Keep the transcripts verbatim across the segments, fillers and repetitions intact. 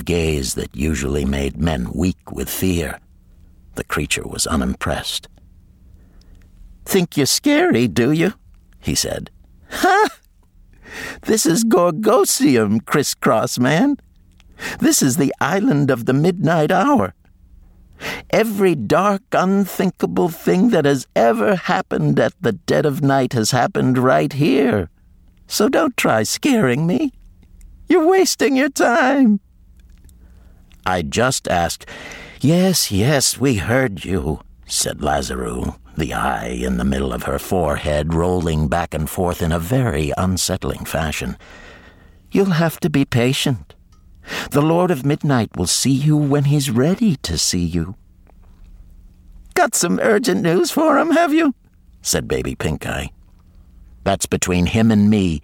gaze that usually made men weak with fear. The creature was unimpressed. "Think you're scary, do you?" he said. "Ha! This is Gorgosium, Crisscross Man. This is the island of the midnight hour. Every dark, unthinkable thing that has ever happened at the dead of night has happened right here. So don't try scaring me. You're wasting your time." I just asked. "Yes, yes, we heard you," said Lazarou, the eye in the middle of her forehead rolling back and forth in a very unsettling fashion. "You'll have to be patient. The Lord of Midnight will see you when he's ready to see you." "Got some urgent news for him, have you?" said Baby Pinkeye. "That's between him and me."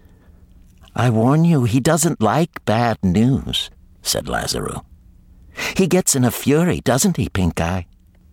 "I warn you, he doesn't like bad news," said Lazarou. "He gets in a fury, doesn't he, Pinkeye?"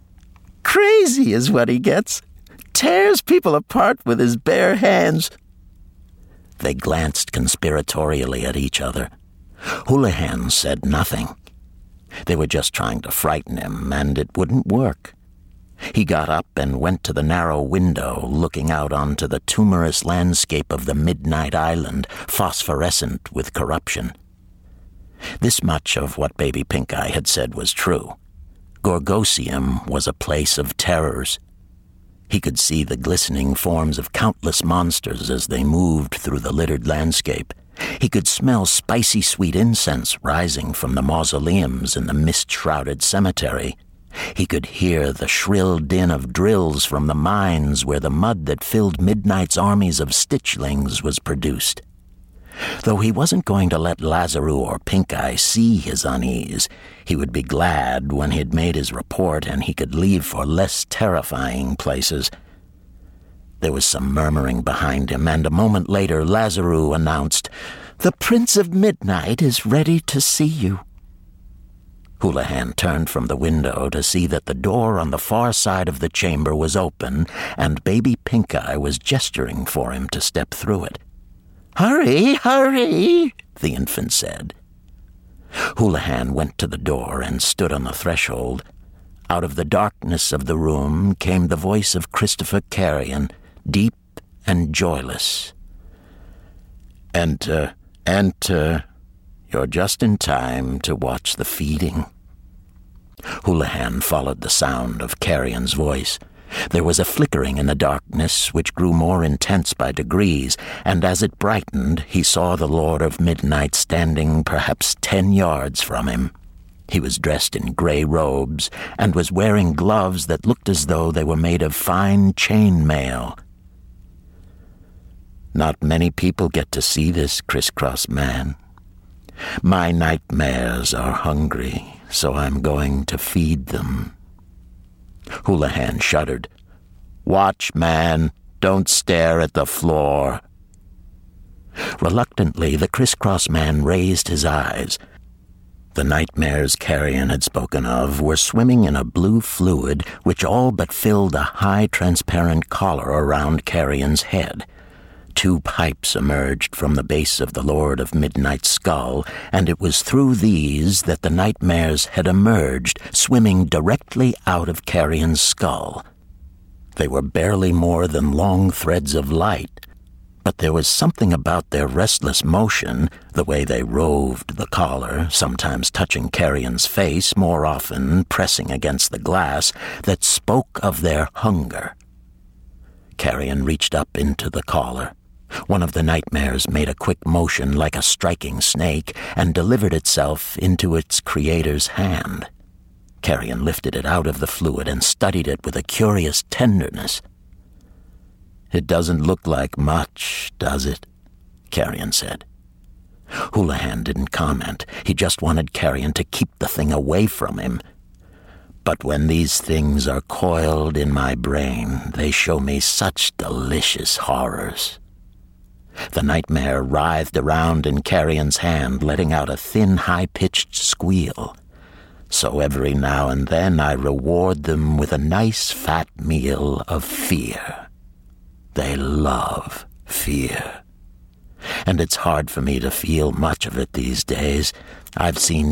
"Crazy is what he gets. Tears people apart with his bare hands." They glanced conspiratorially at each other. Houlihan said nothing. They were just trying to frighten him, and it wouldn't work. He got up and went to the narrow window, looking out onto the tumorous landscape of the Midnight Island, phosphorescent with corruption. This much of what Baby Pinkeye had said was true. Gorgosium was a place of terrors. He could see the glistening forms of countless monsters as they moved through the littered landscape. He could smell spicy sweet incense rising from the mausoleums in the mist-shrouded cemetery. He could hear the shrill din of drills from the mines where the mud that filled Midnight's armies of stitchlings was produced. Though he wasn't going to let Lazarou or Pinkeye see his unease, he would be glad when he'd made his report and he could leave for less terrifying places. There was some murmuring behind him, and a moment later Lazarou announced, "The Prince of Midnight is ready to see you." Houlihan turned from the window to see that the door on the far side of the chamber was open, and Baby Pinkeye was gesturing for him to step through it. "Hurry, hurry," the infant said. Houlihan went to the door and stood on the threshold. Out of the darkness of the room came the voice of Christopher Carrion, deep and joyless. "Enter, enter. You're just in time to watch the feeding." Houlihan followed the sound of Carrion's voice. There was a flickering in the darkness which grew more intense by degrees, and as it brightened, he saw the Lord of Midnight standing perhaps ten yards from him. He was dressed in gray robes and was wearing gloves that looked as though they were made of fine chain mail. "Not many people get to see this, Crisscross Man. My nightmares are hungry, so I'm going to feed them." Houlihan shuddered. "Watch, man. Don't stare at the floor." Reluctantly, the Crisscross Man raised his eyes. The nightmares Carrion had spoken of were swimming in a blue fluid which all but filled a high transparent collar around Carrion's head. Two pipes emerged from the base of the Lord of Midnight's skull, and it was through these that the nightmares had emerged, swimming directly out of Carrion's skull. They were barely more than long threads of light, but there was something about their restless motion, the way they roved the collar, sometimes touching Carrion's face, more often pressing against the glass, that spoke of their hunger. Carrion reached up into the collar. One of the nightmares made a quick motion like a striking snake and delivered itself into its creator's hand. Carrion lifted it out of the fluid and studied it with a curious tenderness. "It doesn't look like much, does it?" Carrion said. Houlihan didn't comment. He just wanted Carrion to keep the thing away from him. "But when these things are coiled in my brain, they show me such delicious horrors." The nightmare writhed around in Carrion's hand, letting out a thin, high-pitched squeal. "So every now and then I reward them with a nice fat meal of fear. They love fear. And it's hard for me to feel much of it these days. I've seen